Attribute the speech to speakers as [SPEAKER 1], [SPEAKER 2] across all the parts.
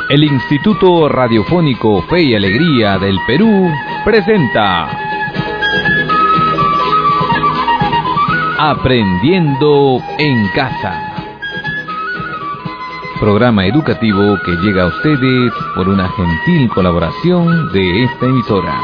[SPEAKER 1] El Instituto Radiofónico Fe y Alegría del Perú presenta Aprendiendo en Casa. Programa educativo que llega a ustedes por una gentil colaboración de esta emisora.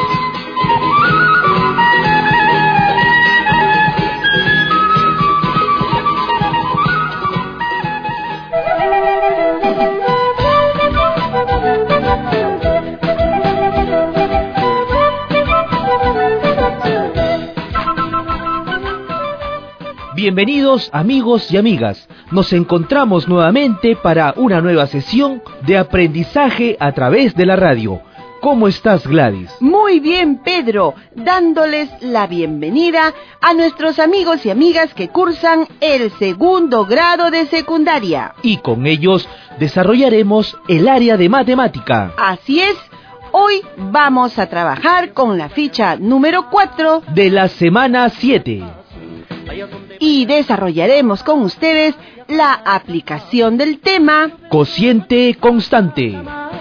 [SPEAKER 2] Bienvenidos amigos y amigas, nos encontramos nuevamente para una nueva sesión de aprendizaje a través de la radio. ¿Cómo estás, Gladys?
[SPEAKER 3] Muy bien, Pedro, dándoles la bienvenida a nuestros amigos y amigas que cursan el segundo grado de secundaria.
[SPEAKER 2] Y con ellos desarrollaremos el área de matemática.
[SPEAKER 3] Así es, hoy vamos a trabajar con la ficha número 4
[SPEAKER 2] de la semana 7.
[SPEAKER 3] Y desarrollaremos con ustedes la aplicación del tema
[SPEAKER 2] cociente constante.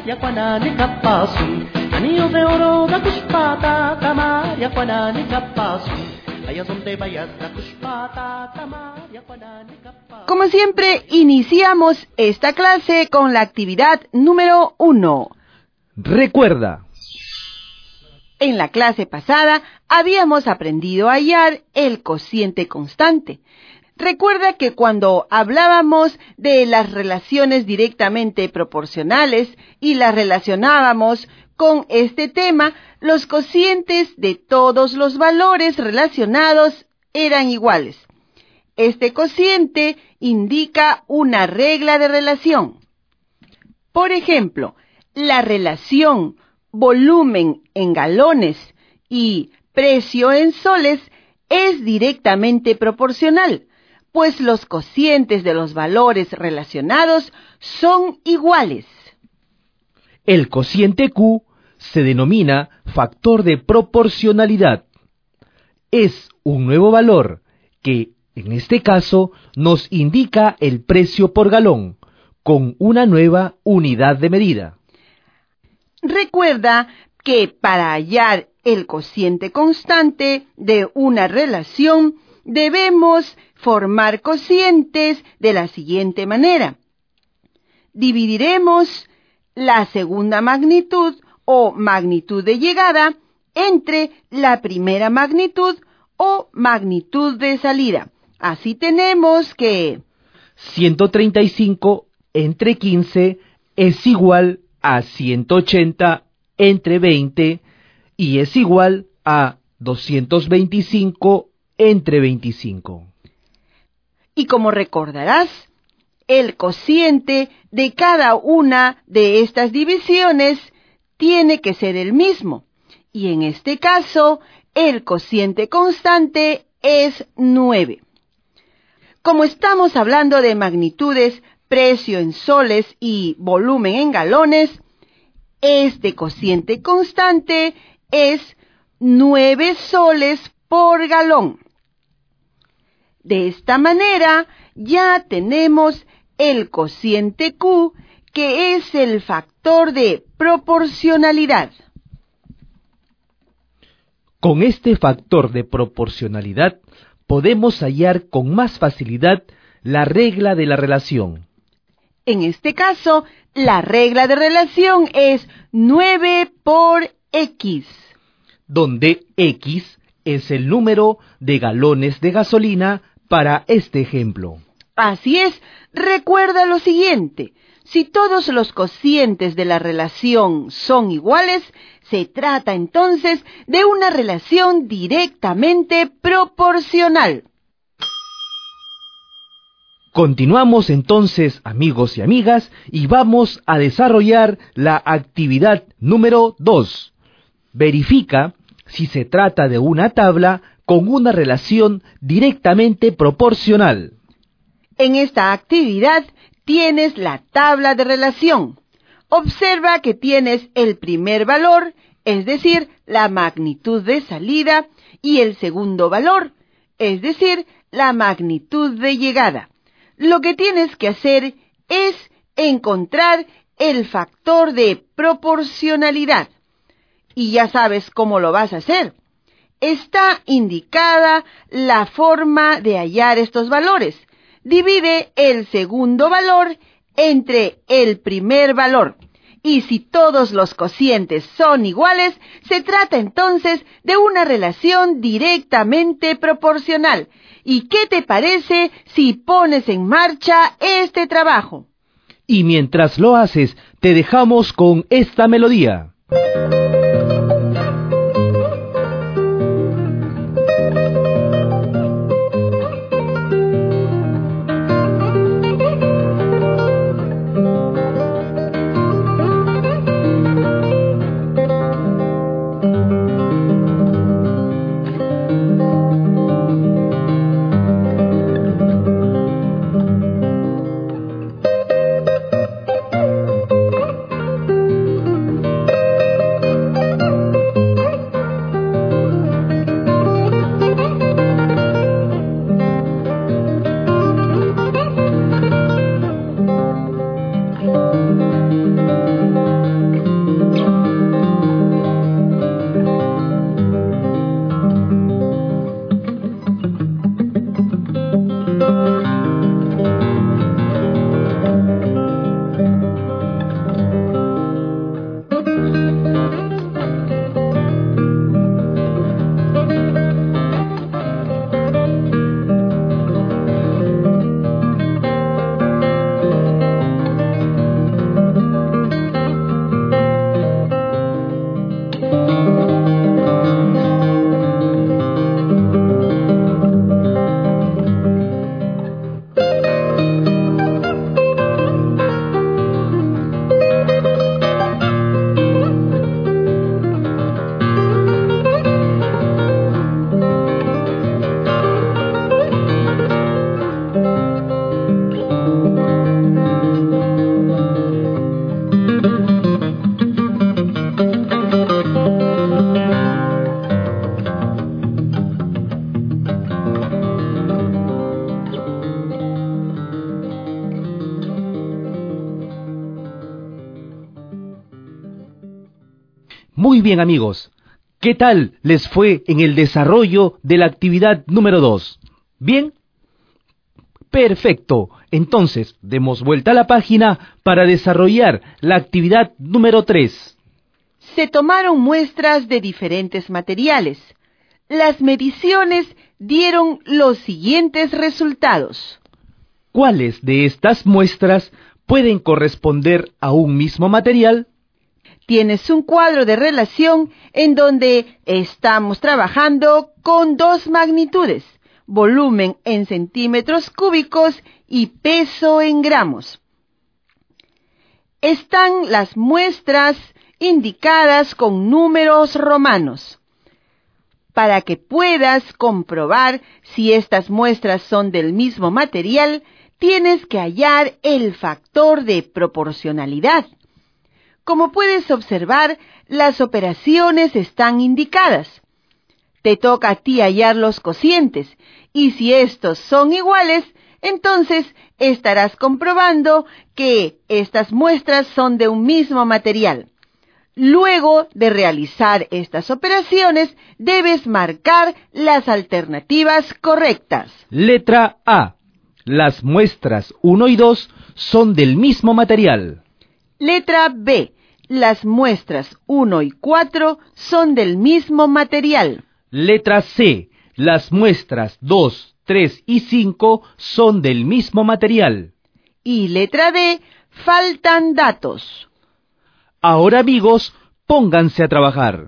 [SPEAKER 3] Como siempre, iniciamos esta clase con la actividad número 1.
[SPEAKER 2] Recuerda.
[SPEAKER 3] En la clase pasada habíamos aprendido a hallar el cociente constante. Recuerda que cuando hablábamos de las relaciones directamente proporcionales y las relacionábamos con este tema, los cocientes de todos los valores relacionados eran iguales. Este cociente indica una regla de relación. Por ejemplo, la relación volumen en galones y precio en soles es directamente proporcional, pues los cocientes de los valores relacionados son iguales.
[SPEAKER 2] El cociente Q se denomina factor de proporcionalidad. Es un nuevo valor que, en este caso, nos indica el precio por galón, con una nueva unidad de medida.
[SPEAKER 3] Recuerda que para hallar el cociente constante de una relación debemos formar cocientes de la siguiente manera. Dividiremos la segunda magnitud o magnitud de llegada entre la primera magnitud o magnitud de salida. Así tenemos que
[SPEAKER 2] 135 entre 15 es igual a 180 entre 20 y es igual a 225 entre 25.
[SPEAKER 3] Y como recordarás, el cociente de cada una de estas divisiones tiene que ser el mismo. Y en este caso, el cociente constante es 9. Como estamos hablando de magnitudes, precio en soles y volumen en galones, este cociente constante es 9 soles por galón. De esta manera ya tenemos el cociente Q, que es el factor de proporcionalidad.
[SPEAKER 2] Con este factor de proporcionalidad podemos hallar con más facilidad la regla de la relación.
[SPEAKER 3] En este caso, la regla de relación es 9 por X,
[SPEAKER 2] donde X es el número de galones de gasolina para este ejemplo.
[SPEAKER 3] Así es, recuerda lo siguiente: si todos los cocientes de la relación son iguales, se trata entonces de una relación directamente proporcional.
[SPEAKER 2] Continuamos entonces, amigos y amigas, y vamos a desarrollar la actividad número 2. Verifica si se trata de una tabla con una relación directamente proporcional.
[SPEAKER 3] En esta actividad tienes la tabla de relación. Observa que tienes el primer valor, es decir, la magnitud de salida, y el segundo valor, es decir, la magnitud de llegada. Lo que tienes que hacer es encontrar el factor de proporcionalidad. Y ya sabes cómo lo vas a hacer. Está indicada la forma de hallar estos valores. Divide el segundo valor entre el primer valor. Y si todos los cocientes son iguales, se trata entonces de una relación directamente proporcional. ¿Y qué te parece si pones en marcha este trabajo?
[SPEAKER 2] Y mientras lo haces, te dejamos con esta melodía. Muy bien, amigos. ¿Qué tal les fue en el desarrollo de la actividad número 2? ¿Bien? Perfecto. Entonces, demos vuelta a la página para desarrollar la actividad número 3.
[SPEAKER 3] Se tomaron muestras de diferentes materiales. Las mediciones dieron los siguientes resultados.
[SPEAKER 2] ¿Cuáles de estas muestras pueden corresponder a un mismo material?
[SPEAKER 3] Tienes un cuadro de relación en donde estamos trabajando con dos magnitudes, volumen en centímetros cúbicos y peso en gramos. Están las muestras indicadas con números romanos. Para que puedas comprobar si estas muestras son del mismo material, tienes que hallar el factor de proporcionalidad. Como puedes observar, las operaciones están indicadas. Te toca a ti hallar los cocientes, y si estos son iguales, entonces estarás comprobando que estas muestras son de un mismo material. Luego de realizar estas operaciones, debes marcar las alternativas correctas.
[SPEAKER 2] Letra A. Las muestras 1 y 2 son del mismo material.
[SPEAKER 3] Letra B. Las muestras 1 y 4 son del mismo material.
[SPEAKER 2] Letra C. Las muestras 2, 3 y 5 son del mismo material.
[SPEAKER 3] Y letra D. Faltan datos.
[SPEAKER 2] Ahora, amigos, pónganse a trabajar.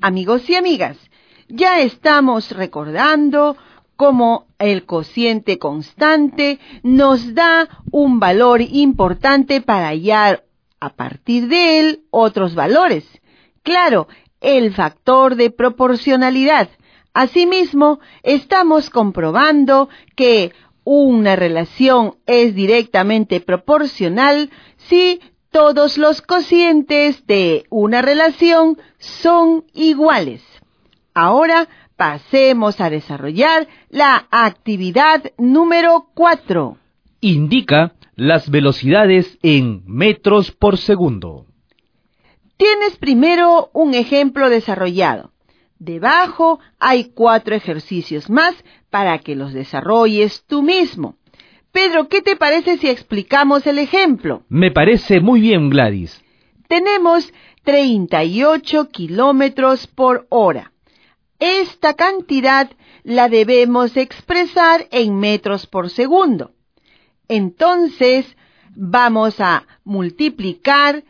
[SPEAKER 3] Amigos y amigas, ya estamos recordando cómo el cociente constante nos da un valor importante para hallar a partir de él otros valores. Claro, el factor de proporcionalidad. Asimismo, estamos comprobando que una relación es directamente proporcional si todos los cocientes de una relación son iguales. Ahora pasemos a desarrollar la actividad número 4.
[SPEAKER 2] Indica las velocidades en metros por segundo.
[SPEAKER 3] Tienes primero un ejemplo desarrollado. Debajo hay 4 ejercicios más para que los desarrolles tú mismo. Pedro, ¿qué te parece si explicamos el ejemplo?
[SPEAKER 2] Me parece muy bien, Gladys.
[SPEAKER 3] Tenemos 38 kilómetros por hora. Esta cantidad la debemos expresar en metros por segundo. Entonces, vamos a multiplicar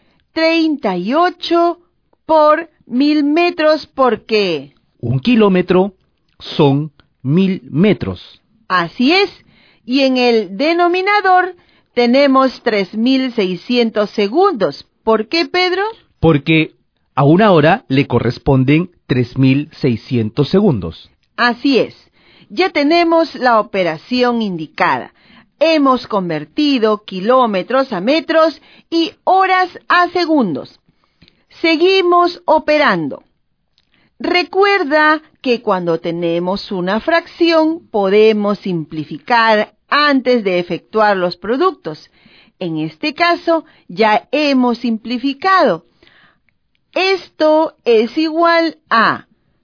[SPEAKER 3] 38 por 1000 metros porque...
[SPEAKER 2] 1 kilómetro son 1000 metros.
[SPEAKER 3] Así es. Y en el denominador tenemos 3600 segundos. ¿Por qué, Pedro?
[SPEAKER 2] Porque a una hora le corresponden 3600 segundos.
[SPEAKER 3] Así es. Ya tenemos la operación indicada. Hemos convertido kilómetros a metros y horas a segundos. Seguimos operando. Recuerda que cuando tenemos una fracción podemos simplificar antes de efectuar los productos. En este caso ya hemos simplificado. Esto es igual a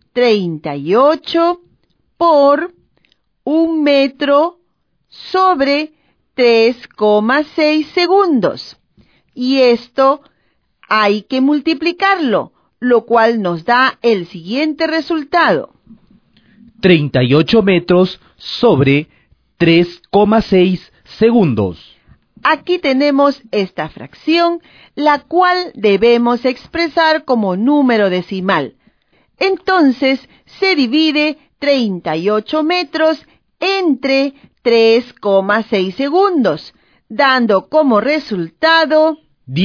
[SPEAKER 3] 38 por 1 metro sobre 3,6 segundos. Y esto hay que multiplicarlo, lo cual nos da el siguiente resultado.
[SPEAKER 2] 38 metros sobre 3,6 segundos.
[SPEAKER 3] Aquí tenemos esta fracción, la cual debemos expresar como número decimal. Entonces, se divide 38 metros entre 3,6 segundos, dando como resultado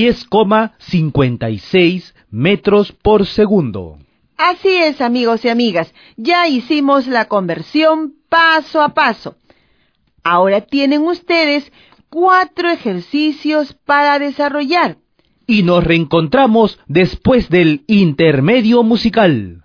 [SPEAKER 2] 10,56 metros por segundo.
[SPEAKER 3] Así es, amigos y amigas, ya hicimos la conversión paso a paso. Ahora tienen ustedes 4 ejercicios para desarrollar.
[SPEAKER 2] Y nos reencontramos después del intermedio musical.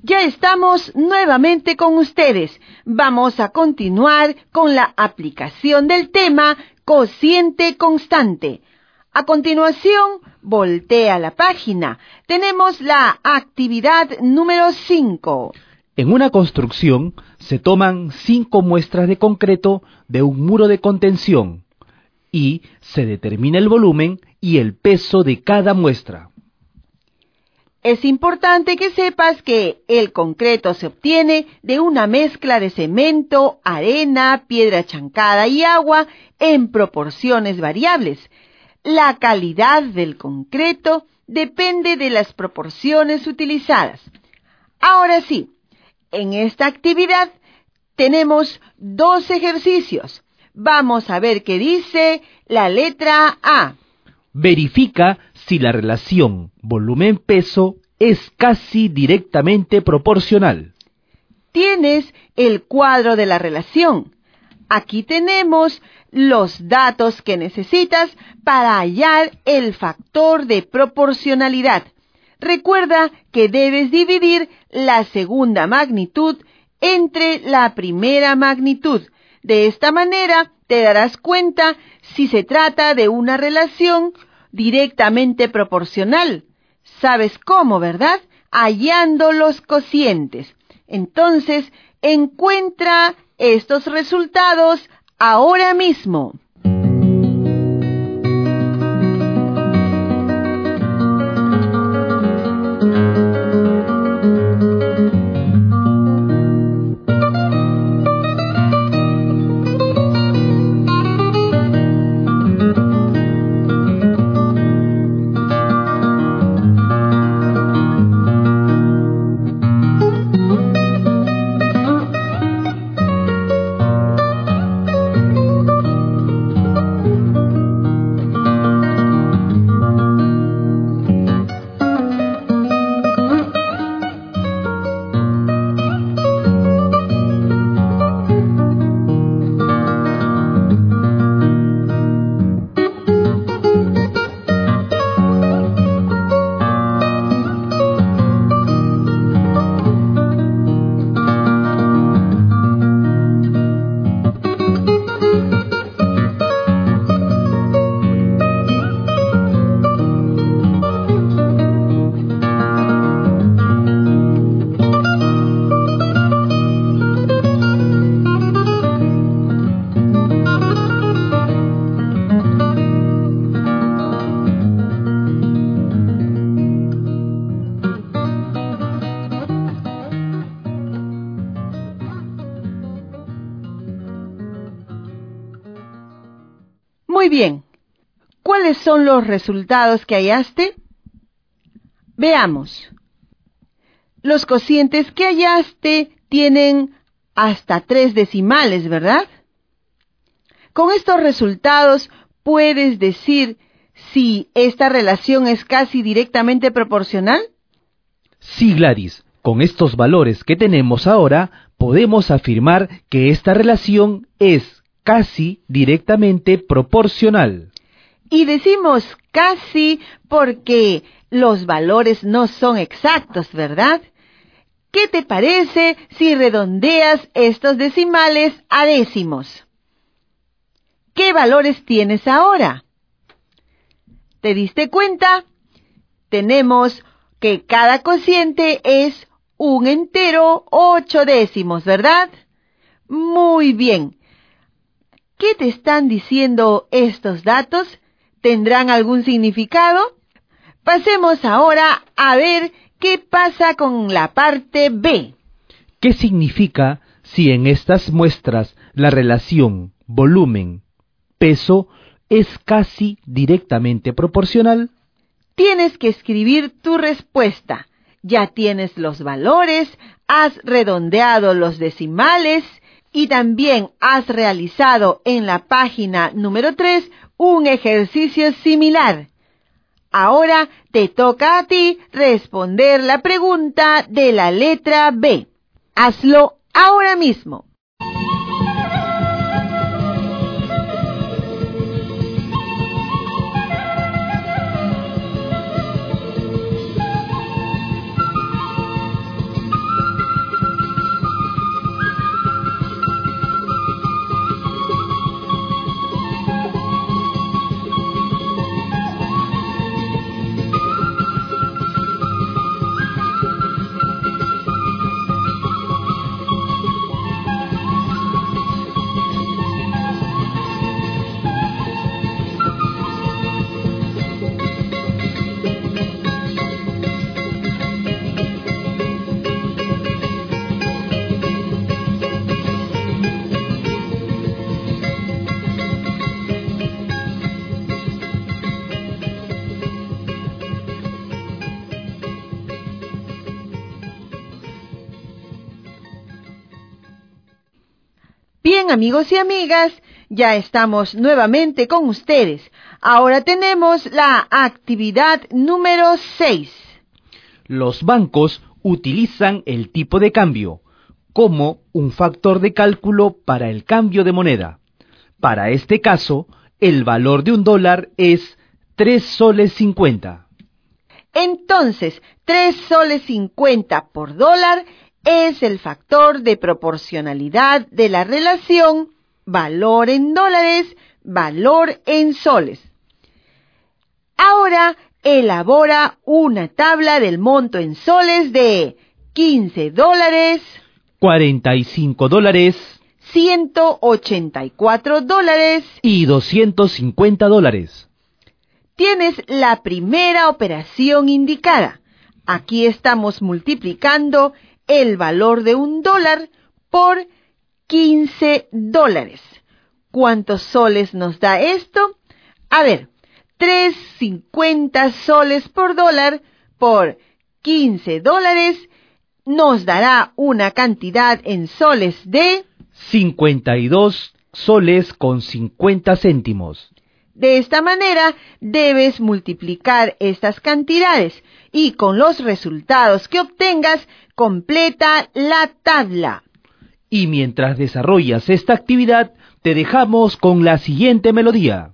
[SPEAKER 3] Ya estamos nuevamente con ustedes. Vamos a continuar con la aplicación del tema cociente constante. A continuación, voltea la página. Tenemos la actividad número 5.
[SPEAKER 2] En una construcción se toman 5 muestras de concreto de un muro de contención y se determina el volumen y el peso de cada muestra.
[SPEAKER 3] Es importante que sepas que el concreto se obtiene de una mezcla de cemento, arena, piedra chancada y agua en proporciones variables. La calidad del concreto depende de las proporciones utilizadas. Ahora sí, en esta actividad tenemos 2 ejercicios. Vamos a ver qué dice la letra A.
[SPEAKER 2] Verifica si la relación volumen-peso es casi directamente proporcional.
[SPEAKER 3] Tienes el cuadro de la relación. Aquí tenemos los datos que necesitas para hallar el factor de proporcionalidad. Recuerda que debes dividir la segunda magnitud entre la primera magnitud. De esta manera te darás cuenta si se trata de una relación directamente proporcional. ¿Sabes cómo, verdad? Hallando los cocientes. Entonces, encuentra estos resultados ahora mismo. Muy bien. ¿Cuáles son los resultados que hallaste? Veamos. Los cocientes que hallaste tienen hasta 3 decimales, ¿verdad? Con estos resultados puedes decir si esta relación es casi directamente proporcional.
[SPEAKER 2] Sí, Gladys, con estos valores que tenemos ahora, podemos afirmar que esta relación es casi directamente proporcional.
[SPEAKER 3] Y decimos casi porque los valores no son exactos, ¿verdad? ¿Qué te parece si redondeas estos decimales a décimos? ¿Qué valores tienes ahora? ¿Te diste cuenta? Tenemos que cada cociente es un entero 8 décimos, ¿verdad? Muy bien. ¿Qué te están diciendo estos datos? ¿Tendrán algún significado? Pasemos ahora a ver qué pasa con la parte B.
[SPEAKER 2] ¿Qué significa si en estas muestras la relación volumen-peso es casi directamente proporcional?
[SPEAKER 3] Tienes que escribir tu respuesta. Ya tienes los valores, has redondeado los decimales y también has realizado en la página número 3 un ejercicio similar. Ahora te toca a ti responder la pregunta de la letra B. Hazlo ahora mismo. Bien, amigos y amigas, ya estamos nuevamente con ustedes. Ahora tenemos la actividad número 6.
[SPEAKER 2] Los bancos utilizan el tipo de cambio como un factor de cálculo para el cambio de moneda. Para este caso, el valor de $1 es 3 soles 50.
[SPEAKER 3] Entonces, 3 soles 50 por dólar es el factor de proporcionalidad de la relación valor en dólares, valor en soles. Ahora, elabora una tabla del monto en soles de $15,
[SPEAKER 2] $45,
[SPEAKER 3] $184
[SPEAKER 2] y $250.
[SPEAKER 3] Tienes la primera operación indicada. Aquí estamos multiplicando el valor de $1 por $15. ¿Cuántos soles nos da esto? A ver, 3.50 soles por dólar por $15 nos dará una cantidad en soles de
[SPEAKER 2] 52 soles con 50 céntimos.
[SPEAKER 3] De esta manera, debes multiplicar estas cantidades y con los resultados que obtengas, completa la tabla.
[SPEAKER 2] Y mientras desarrollas esta actividad, te dejamos con la siguiente melodía.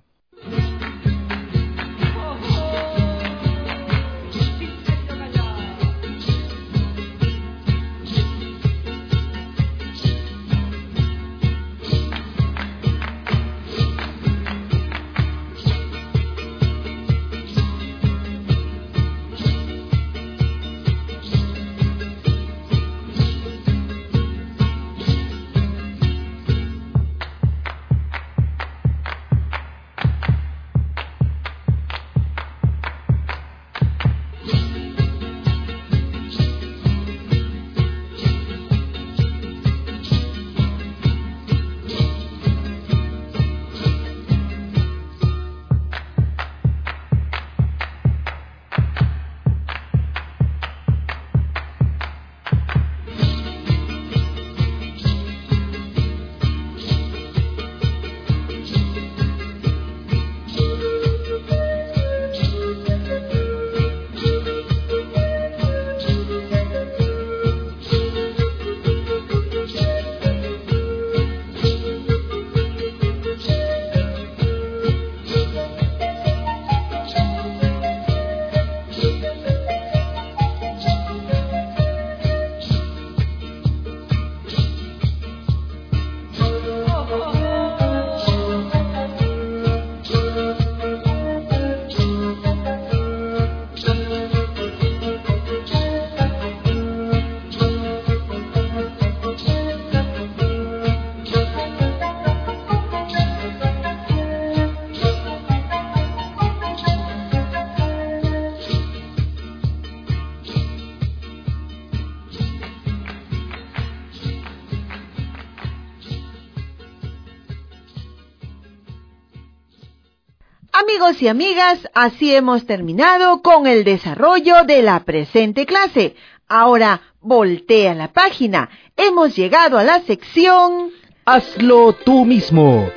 [SPEAKER 3] Amigos y amigas, así hemos terminado con el desarrollo de la presente clase. Ahora, voltea la página. Hemos llegado a la sección
[SPEAKER 2] ¡Hazlo tú mismo!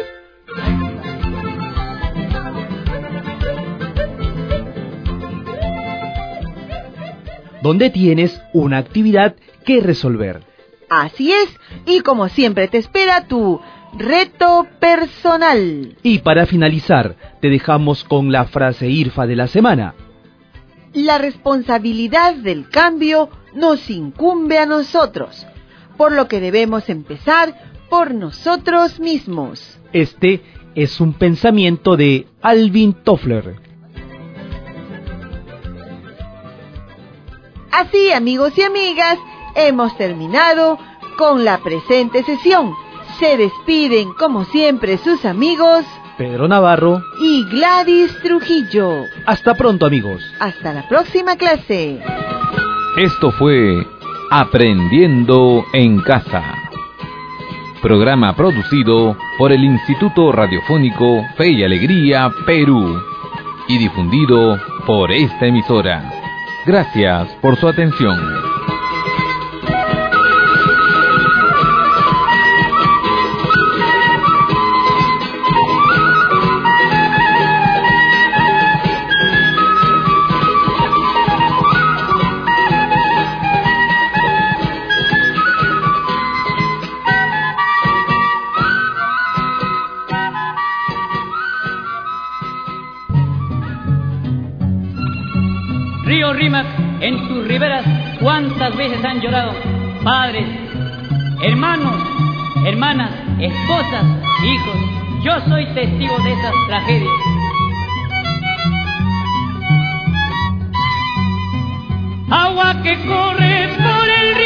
[SPEAKER 2] Donde tienes una actividad que resolver.
[SPEAKER 3] Así es, y como siempre te espera tu reto personal.
[SPEAKER 2] Y para finalizar, te dejamos con la frase IRFA de la semana.
[SPEAKER 3] La responsabilidad del cambio nos incumbe a nosotros, por lo que debemos empezar por nosotros mismos.
[SPEAKER 2] Este es un pensamiento de Alvin Toffler.
[SPEAKER 3] Así, amigos y amigas, hemos terminado con la presente sesión. Se despiden, como siempre, sus amigos
[SPEAKER 2] Pedro Navarro
[SPEAKER 3] y Gladys Trujillo.
[SPEAKER 2] Hasta pronto, amigos.
[SPEAKER 3] Hasta la próxima clase.
[SPEAKER 1] Esto fue Aprendiendo en Casa. Programa producido por el Instituto Radiofónico Fe y Alegría, Perú. Y difundido por esta emisora. Gracias por su atención.
[SPEAKER 4] riberas cuántas veces han llorado padres, hermanos, hermanas, esposas, hijos. Yo soy testigo de esas tragedias. Agua que corre por el